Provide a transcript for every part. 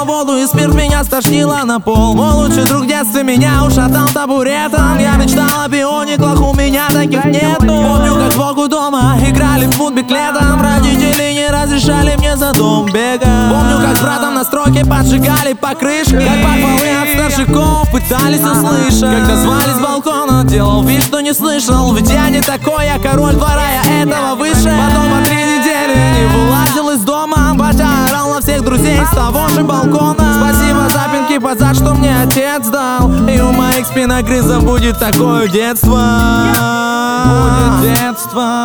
воду и спирт, меня стошнило на пол. Мой лучший друг в детстве меня ушатал табуретом. Я мечтал о биониклах, у меня таких нету. Помню, как в Богу дома играли в футбик летом. Родители не разрешали мне за дом бегать. Помню, как с братом на стройке поджигали покрышки. Как похвалы от старшиков пытались услышать. Когда звали с балкона, делал вид, что не слышал. Ведь я не такой, я король двора, я этого выше. Потом по 3 недели не вылазил из дома, батя орал на всех друзей с того же балкона. Спасибо за пинки под зад, что мне отец дал. И у моих спиногрызов будет такое детство. Будет детство.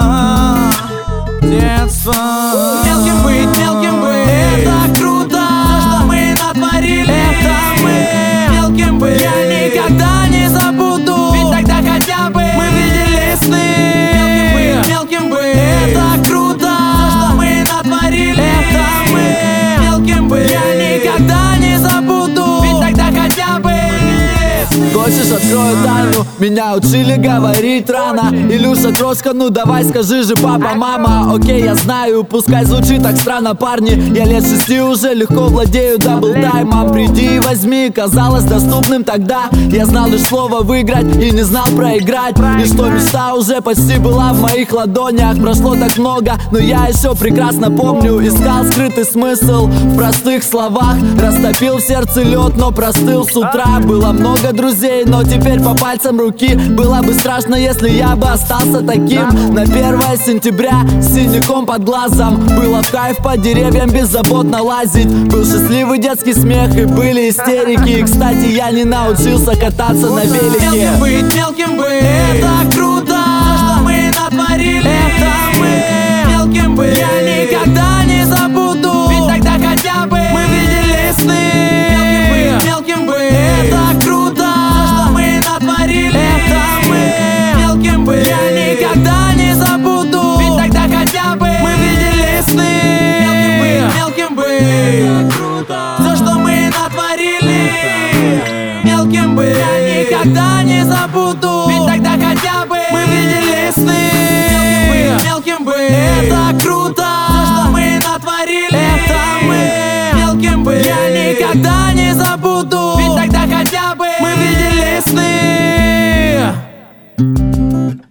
Детство. Мелким быть, это круто. То, что мы натворили, это мы. Мелким быть, я никогда не забуду. Ведь тогда хотя бы мы видели сны. Мелким быть, это круто. То, что мы натворили, это мы. Мелким быть, я никогда не забуду. Ведь тогда хотя бы Хочешь, открою тайну? Меня учили говорить рано. Илюша, крошка, ну давай скажи же, папа, мама. Окей, я знаю, пускай звучит так странно, парни. Я лет 6 уже легко владею даблтаймом. Приди и возьми, казалось доступным тогда. Я знал лишь слово выиграть и не знал проиграть. И что мечта уже почти была в моих ладонях. Прошло так много, но я еще прекрасно помню. Искал скрытый смысл в простых словах. Растопил в сердце лед, но простыл с утра. Было много друзей, но теперь по пальцам руки. Было бы страшно, если я бы остался таким. На 1 сентября с синяком под глазом. Было в кайф по деревьям беззаботно лазить. Был счастливый детский смех и были истерики. И, кстати, я не научился кататься на велике. Мелким быть, это круто. То, что мы натворили, это мы. Мелким быть, я никогда не забуду. Ведь тогда хотя бы мы видели сны. Мелким быть, это круто. То, что мы натворили, это мы. Мелким быть, я никогда не забуду. Ведь тогда хотя бы мы видели сны. Мелким быть, это круто. Все, что мы натворили. Мелким быть, я никогда не забуду. Ведь тогда хотя бы мы видели сны. Мелким быть, это круто. Все, что мы натворили, это мы. Мелким быть, я никогда не забуду. Ведь тогда хотя бы мы видели сны.